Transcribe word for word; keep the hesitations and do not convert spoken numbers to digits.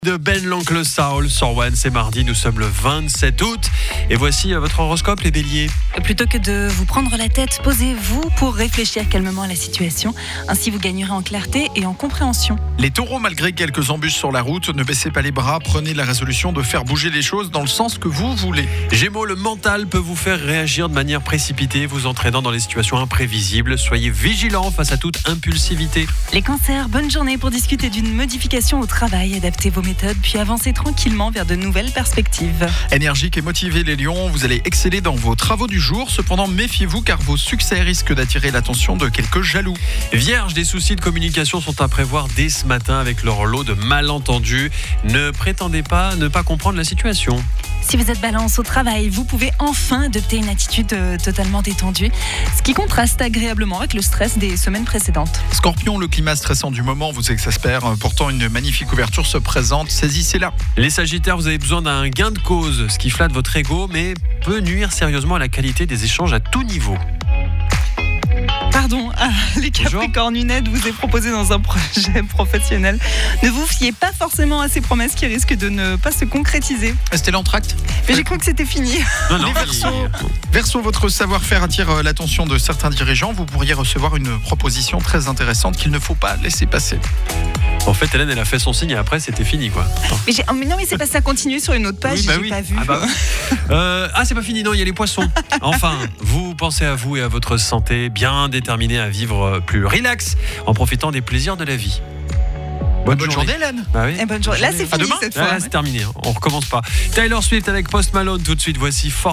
De Ben l'Oncle Saul sur One, c'est mardi, nous sommes le vingt-sept août et voici votre horoscope les béliers. Plutôt que de vous prendre la tête, posez-vous pour réfléchir calmement à la situation. Ainsi vous gagnerez en clarté et en compréhension. Les taureaux, malgré quelques embûches sur la route, ne baissez pas les bras, prenez la résolution de faire bouger les choses dans le sens que vous voulez. Gémeaux, le mental peut vous faire réagir de manière précipitée, vous entraînant dans des situations imprévisibles. Soyez vigilants face à toute impulsivité. Les cancers, bonne journée pour discuter d'une modification au travail, adapter vos méthodes puis avancer tranquillement vers de nouvelles perspectives. Énergique et motivé les lions, vous allez exceller dans vos travaux du jour. Cependant, méfiez-vous car vos succès risquent d'attirer l'attention de quelques jaloux. Vierge, des soucis de communication sont à prévoir dès ce matin avec leur lot de malentendus. Ne prétendez pas ne pas comprendre la situation. Si vous êtes balance au travail, vous pouvez enfin adopter une attitude euh, totalement détendue, ce qui contraste agréablement avec le stress des semaines précédentes. Scorpion, le climat stressant du moment vous exaspère. Pourtant, une magnifique ouverture se présente. Saisissez-la. Les Sagittaires, vous avez besoin d'un gain de cause, ce qui flatte votre ego, mais peut nuire sérieusement à la qualité des échanges à tout niveau. Pardon, ah, les Capricornes, une aide vous est proposée dans un projet professionnel. Ne vous fiez pas forcément à ces promesses qui risquent de ne pas se concrétiser. C'était l'entracte. Mais j'ai cru que c'était fini. Non, non, Les Verseaux, Verseaux, votre savoir-faire attire l'attention de certains dirigeants. Vous pourriez recevoir une proposition très intéressante qu'il ne faut pas laisser passer. En fait, Hélène, elle a fait son signe et après, c'était fini, quoi. Mais, j'ai, oh, mais non, mais c'est pas ça continue sur une autre page, Oui, bah j'ai oui. pas vu. Ah, bah, euh, ah, c'est pas fini, non, il y a les poissons. Enfin, vous pensez à vous et à votre santé, bien déterminé à vivre plus relax en profitant des plaisirs de la vie. Bonne, Bonne journée, Hélène. Bah oui. Et bonne journée. Là, c'est À fini demain. cette Là, fois. là, c'est terminé, on recommence pas. Taylor Swift avec Post Malone, tout de suite, voici Fort.